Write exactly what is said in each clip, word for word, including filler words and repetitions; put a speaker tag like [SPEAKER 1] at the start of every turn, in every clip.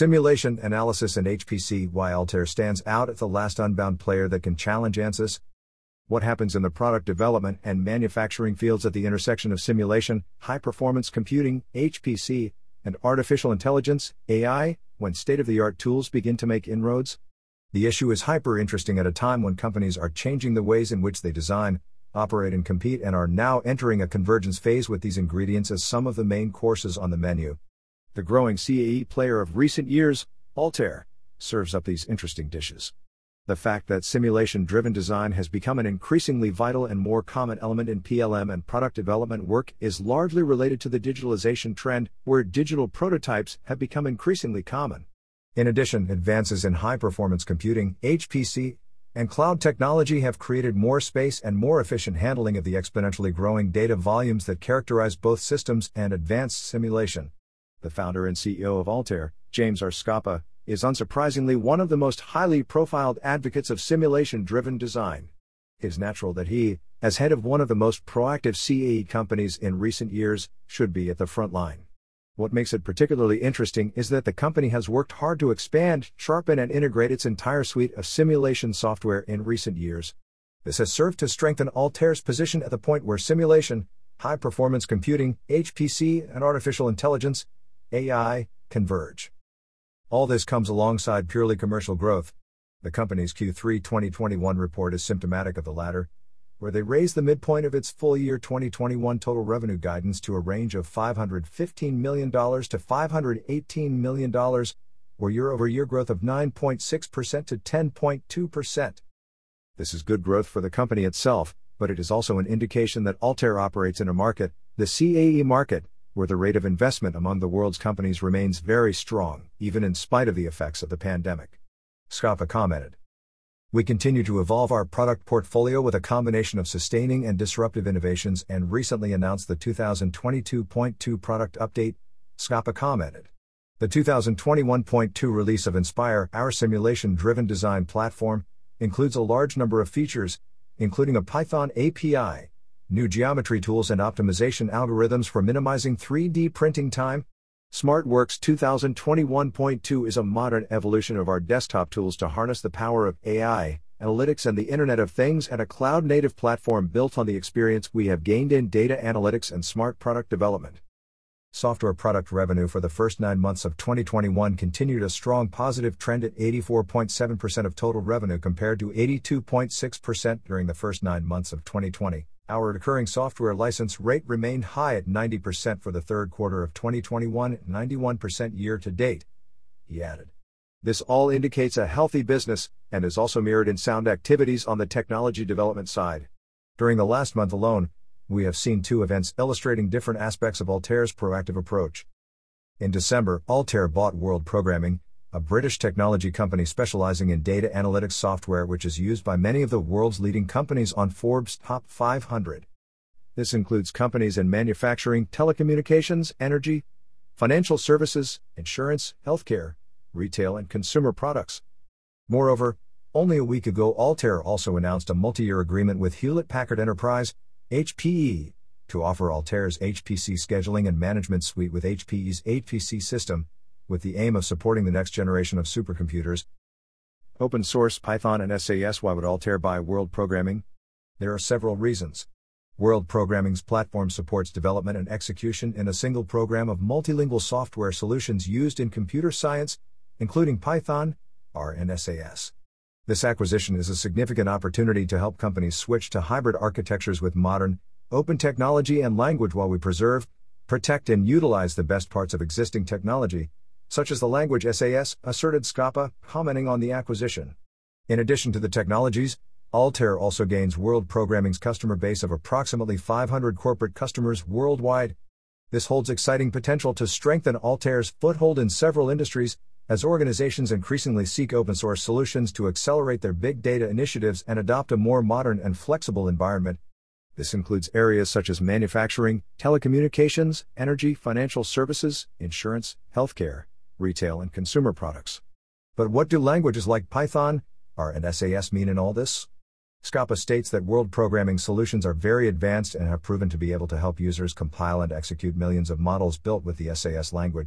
[SPEAKER 1] Simulation analysis and H P C. Why Altair stands out as the last unbound player that can challenge ANSYS. What happens in the product development and manufacturing fields at the intersection of simulation, high-performance computing, H P C, and artificial intelligence, A I, when state-of-the-art tools begin to make inroads? The issue is hyper-interesting at a time when companies are changing the ways in which they design, operate and compete, and are now entering a convergence phase with these ingredients as some of the main courses on the menu. The growing C A E player of recent years, Altair, serves up these interesting dishes. The fact that simulation-driven design has become an increasingly vital and more common element in P L M and product development work is largely related to the digitalization trend, where digital prototypes have become increasingly common. In addition, advances in high-performance computing, H P C, and cloud technology have created more space and more efficient handling of the exponentially growing data volumes that characterize both systems and advanced simulation. The founder and C E O of Altair, James R. Scapa, is unsurprisingly one of the most highly profiled advocates of simulation-driven design. It is natural that he, as head of one of the most proactive C A E companies in recent years, should be at the front line. What makes it particularly interesting is that the company has worked hard to expand, sharpen and integrate its entire suite of simulation software in recent years. This has served to strengthen Altair's position at the point where simulation, high-performance computing, H P C, and artificial intelligence, A I, converge. All this comes alongside purely commercial growth. The company's Q three twenty twenty-one report is symptomatic of the latter, where they raised the midpoint of its full-year twenty twenty-one total revenue guidance to a range of five hundred fifteen million dollars to five hundred eighteen million dollars, or year-over-year growth of nine point six percent to ten point two percent. This is good growth for the company itself, but it is also an indication that Altair operates in a market, the C A E market, where the rate of investment among the world's companies remains very strong, even in spite of the effects of the pandemic. Scapa commented, "We continue to evolve our product portfolio with a combination of sustaining and disruptive innovations and recently announced the two thousand twenty-two point two product update," Scapa commented. The two thousand twenty-one point two release of Inspire, our simulation-driven design platform, includes a large number of features, including a Python A P I, new geometry tools and optimization algorithms for minimizing three D printing time. SmartWorks two thousand twenty-one point two is a modern evolution of our desktop tools to harness the power of A I, analytics and the Internet of Things, and a cloud-native platform built on the experience we have gained in data analytics and smart product development. Software product revenue for the first nine months of twenty twenty-one continued a strong positive trend at eighty-four point seven percent of total revenue compared to eighty-two point six percent during the first nine months of twenty twenty. Our recurring software license rate remained high at ninety percent for the third quarter of twenty twenty-one and ninety-one percent year to date, he added. This all indicates a healthy business, and is also mirrored in sound activities on the technology development side. During the last month alone, we have seen two events illustrating different aspects of Altair's proactive approach. In December, Altair bought World Programming, a British technology company specializing in data analytics software which is used by many of the world's leading companies on Forbes' Top five hundred. This includes companies in manufacturing, telecommunications, energy, financial services, insurance, healthcare, retail and consumer products. Moreover, only a week ago Altair also announced a multi-year agreement with Hewlett-Packard Enterprise, H P E, to offer Altair's H P C scheduling and management suite with H P E's H P C system, with the aim of supporting the next generation of supercomputers. Open source Python and S A S. Why would Altair buy World Programming? There are several reasons. World Programming's platform supports development and execution in a single program of multilingual software solutions used in computer science, including Python, R and S A S. This acquisition is a significant opportunity to help companies switch to hybrid architectures with modern, open technology and language while we preserve, protect and utilize the best parts of existing technology, such as the language S A S, asserted Scapa, commenting on the acquisition. In addition to the technologies, Altair also gains World Programming's customer base of approximately five hundred corporate customers worldwide. This holds exciting potential to strengthen Altair's foothold in several industries, as organizations increasingly seek open-source solutions to accelerate their big data initiatives and adopt a more modern and flexible environment. This includes areas such as manufacturing, telecommunications, energy, financial services, insurance, healthcare, retail and consumer products. But what do languages like Python, R and S A S mean in all this? Scapa states that World Programming solutions are very advanced and have proven to be able to help users compile and execute millions of models built with the S A S language,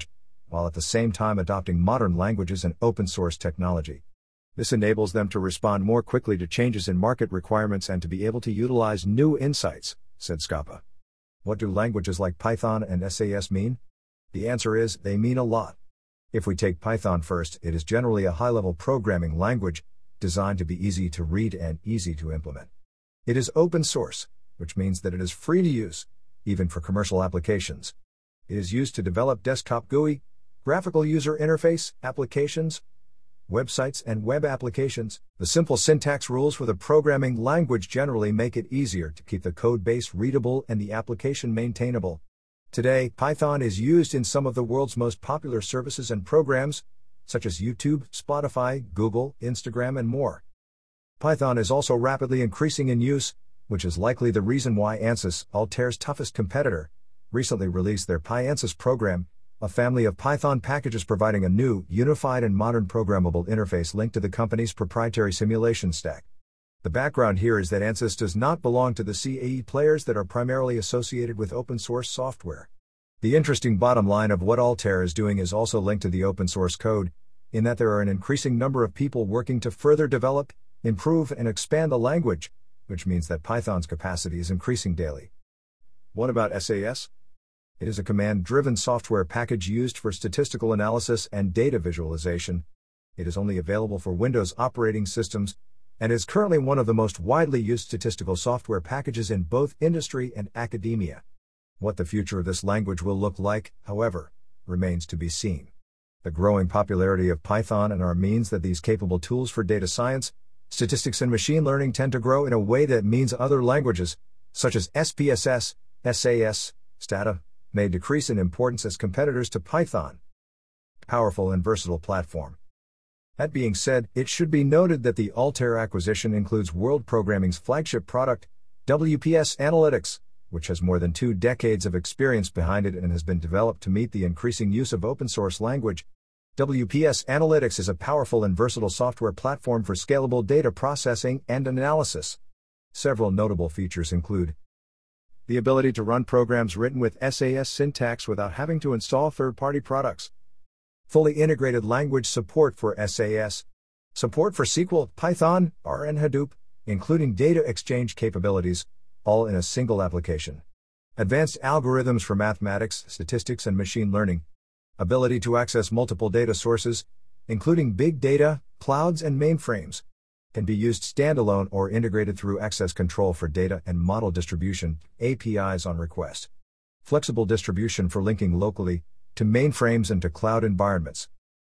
[SPEAKER 1] while at the same time adopting modern languages and open source technology. This enables them to respond more quickly to changes in market requirements and to be able to utilize new insights, said Scapa. What do languages like Python and S A S mean? The answer is, they mean a lot. If we take Python first, it is generally a high-level programming language, designed to be easy to read and easy to implement. It is open source, which means that it is free to use, even for commercial applications. It is used to develop desktop G U I, graphical user interface applications, websites and web applications. The simple syntax rules for the programming language generally make it easier to keep the code base readable and the application maintainable. Today, Python is used in some of the world's most popular services and programs, such as YouTube, Spotify, Google, Instagram, and more. Python is also rapidly increasing in use, which is likely the reason why Ansys, Altair's toughest competitor, recently released their PyAnsys program, a family of Python packages providing a new, unified and modern programmable interface linked to the company's proprietary simulation stack. The background here is that Ansys does not belong to the C A E players that are primarily associated with open source software. The interesting bottom line of what Altair is doing is also linked to the open source code, in that there are an increasing number of people working to further develop, improve and expand the language, which means that Python's capacity is increasing daily. What about S A S? It is a command-driven software package used for statistical analysis and data visualization. It is only available for Windows operating systems, and is currently one of the most widely used statistical software packages in both industry and academia. What the future of this language will look like, however, remains to be seen. The growing popularity of Python and R means that these capable tools for data science, statistics and machine learning tend to grow in a way that means other languages, such as S P S S, S A S, Stata, may decrease in importance as competitors to Python. Powerful and versatile platform. That being said, it should be noted that the Altair acquisition includes World Programming's flagship product, W P S Analytics, which has more than two decades of experience behind it and has been developed to meet the increasing use of open-source language. W P S Analytics is a powerful and versatile software platform for scalable data processing and analysis. Several notable features include the ability to run programs written with S A S syntax without having to install third-party products, fully integrated language support for S A S, support for S Q L, Python, R and Hadoop, including data exchange capabilities, all in a single application, advanced algorithms for mathematics, statistics and machine learning, ability to access multiple data sources, including big data, clouds and mainframes, can be used standalone or integrated through access control for data and model distribution, A P Is on request, flexible distribution for linking locally to mainframes and to cloud environments,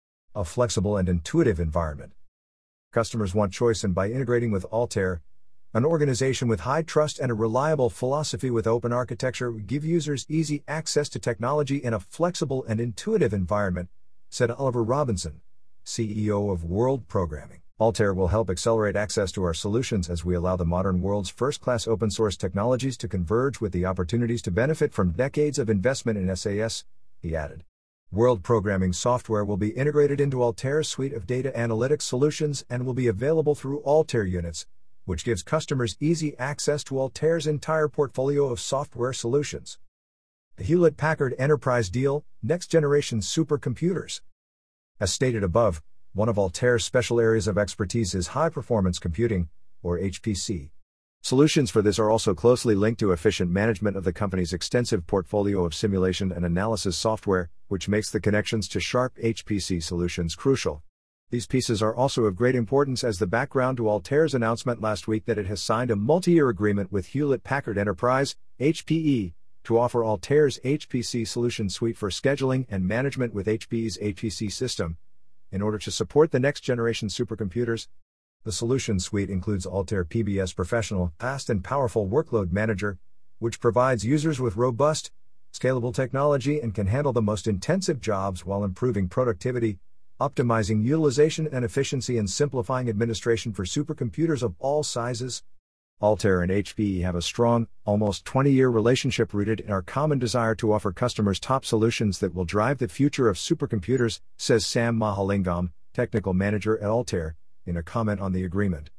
[SPEAKER 1] a flexible and intuitive environment. Customers want choice, and by integrating with Altair, an organization with high trust and a reliable philosophy with open architecture, give users easy access to technology in a flexible and intuitive environment, said Oliver Robinson, C E O of World Programming. Altair will help accelerate access to our solutions as we allow the modern world's first-class open-source technologies to converge with the opportunities to benefit from decades of investment in S A S, he added. World Programming software will be integrated into Altair's suite of data analytics solutions and will be available through Altair Units, which gives customers easy access to Altair's entire portfolio of software solutions. The Hewlett-Packard Enterprise deal, next-generation supercomputers. As stated above, one of Altair's special areas of expertise is high-performance computing, or H P C. Solutions for this are also closely linked to efficient management of the company's extensive portfolio of simulation and analysis software, which makes the connections to sharp H P C solutions crucial. These pieces are also of great importance as the background to Altair's announcement last week that it has signed a multi-year agreement with Hewlett-Packard Enterprise, H P E, to offer Altair's H P C solution suite for scheduling and management with H P E's H P C system, in order to support the next-generation supercomputers. The solution suite includes Altair P B S Professional, fast and powerful workload manager, which provides users with robust, scalable technology and can handle the most intensive jobs while improving productivity, optimizing utilization and efficiency, and simplifying administration for supercomputers of all sizes. Altair and H P E have a strong, almost twenty-year relationship rooted in our common desire to offer customers top solutions that will drive the future of supercomputers, says Sam Mahalingam, technical manager at Altair, in a comment on the agreement.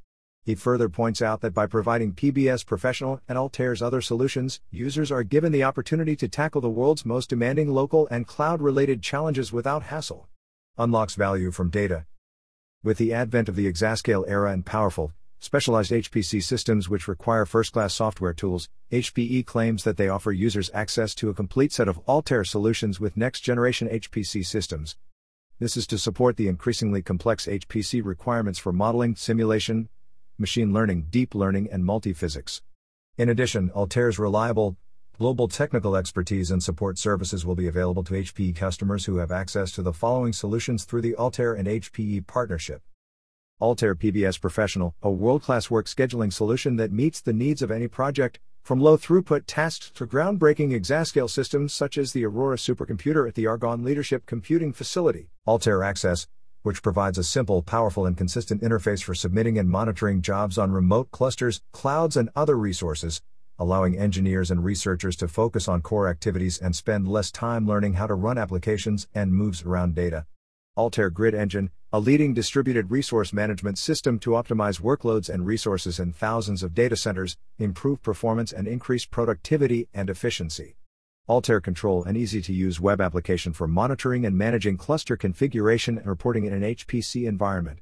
[SPEAKER 1] He further points out that by providing P B S Professional and Altair's other solutions, users are given the opportunity to tackle the world's most demanding local and cloud-related challenges without hassle. Unlocks value from data. With the advent of the exascale era and powerful, specialized H P C systems which require first-class software tools, H P E claims that they offer users access to a complete set of Altair solutions with next-generation H P C systems. This is to support the increasingly complex H P C requirements for modeling, simulation, machine learning, deep learning, and multiphysics. In addition, Altair's reliable, global technical expertise and support services will be available to H P E customers who have access to the following solutions through the Altair and H P E partnership. Altair P B S Professional, a world-class work scheduling solution that meets the needs of any project, from low-throughput tasks to groundbreaking exascale systems such as the Aurora supercomputer at the Argonne Leadership Computing Facility. Altair Access, which provides a simple, powerful, and consistent interface for submitting and monitoring jobs on remote clusters, clouds, and other resources, allowing engineers and researchers to focus on core activities and spend less time learning how to run applications and moves around data. Altair Grid Engine, a leading distributed resource management system to optimize workloads and resources in thousands of data centers, improve performance and increase productivity and efficiency. Altair Control, an easy-to-use web application for monitoring and managing cluster configuration and reporting in an H P C environment.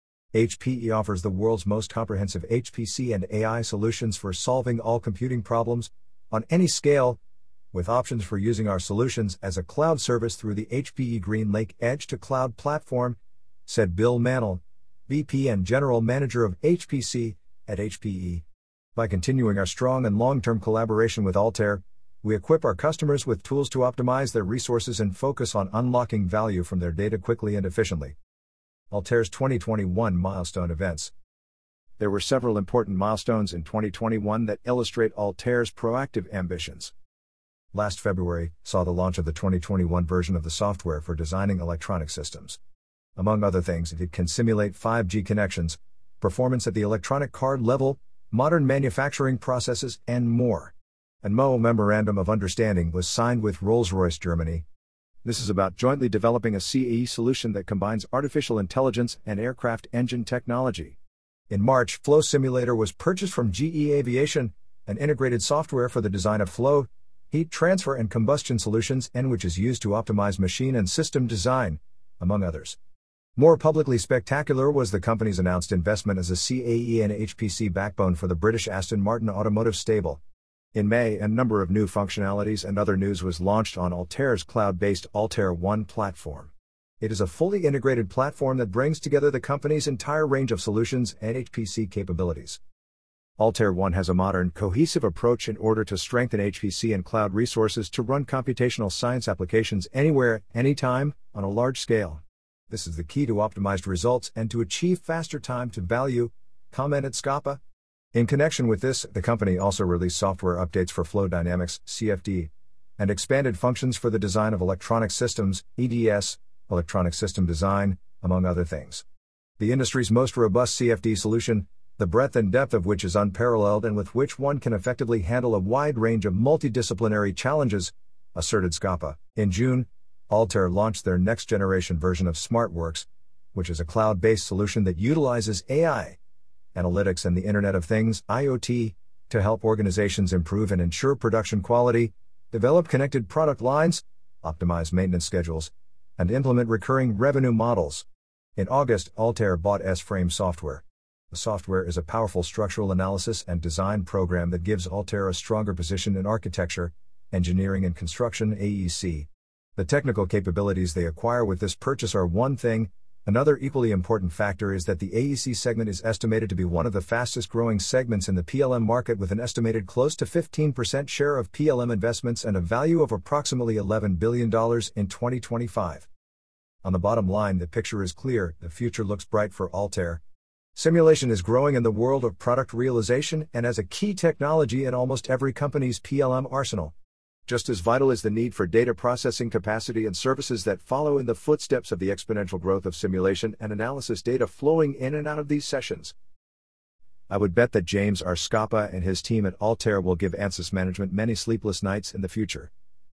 [SPEAKER 1] H P E offers the world's most comprehensive H P C and A I solutions for solving all computing problems, on any scale, with options for using our solutions as a cloud service through the H P E GreenLake Edge-to-Cloud platform, said Bill Mannell, V P and General Manager of H P C at H P E. By continuing our strong and long-term collaboration with Altair, we equip our customers with tools to optimize their resources and focus on unlocking value from their data quickly and efficiently. Altair's twenty twenty-one milestone events. There were several important milestones in twenty twenty-one that illustrate Altair's proactive ambitions. Last February saw the launch of the twenty twenty-one version of the software for designing electronic systems. Among other things, it can simulate five G connections, performance at the electronic card level, modern manufacturing processes, and more. An M O U Memorandum of Understanding was signed with Rolls-Royce Germany. This is about jointly developing a C A E solution that combines artificial intelligence and aircraft engine technology. In March, Flow Simulator was purchased from G E Aviation, an integrated software for the design of flow, heat transfer and combustion solutions, and which is used to optimize machine and system design, among others. More publicly spectacular was the company's announced investment as a C A E and H P C backbone for the British Aston Martin automotive stable. In May, a number of new functionalities and other news was launched on Altair's cloud-based Altair One platform. It is a fully integrated platform that brings together the company's entire range of solutions and H P C capabilities. Altair One has a modern, cohesive approach in order to strengthen H P C and cloud resources to run computational science applications anywhere, anytime, on a large scale. This is the key to optimized results and to achieve faster time to value, commented Scapa. In connection with this, the company also released software updates for Flow Dynamics, C F D, and expanded functions for the design of electronic systems, E D S, electronic system design, among other things. The industry's most robust C F D solution, the breadth and depth of which is unparalleled and with which one can effectively handle a wide range of multidisciplinary challenges, asserted Scapa. In June, Altair launched their next-generation version of SmartWorks, which is a cloud-based solution that utilizes A I, analytics and the Internet of Things, I O T, to help organizations improve and ensure production quality, develop connected product lines, optimize maintenance schedules, and implement recurring revenue models. In August, Altair bought S-Frame Software. The software is a powerful structural analysis and design program that gives Altair a stronger position in architecture, engineering and construction A E C. The technical capabilities they acquire with this purchase are one thing. Another equally important factor is that the A E C segment is estimated to be one of the fastest growing segments in the P L M market, with an estimated close to fifteen percent share of P L M investments and a value of approximately eleven billion dollars in twenty twenty-five. On the bottom line, the picture is clear: the future looks bright for Altair. Simulation is growing in the world of product realization and as a key technology in almost every company's P L M arsenal. Just as vital is the need for data processing capacity and services that follow in the footsteps of the exponential growth of simulation and analysis data flowing in and out of these sessions. I would bet that James R. Scapa and his team at Altair will give ANSYS management many sleepless nights in the future.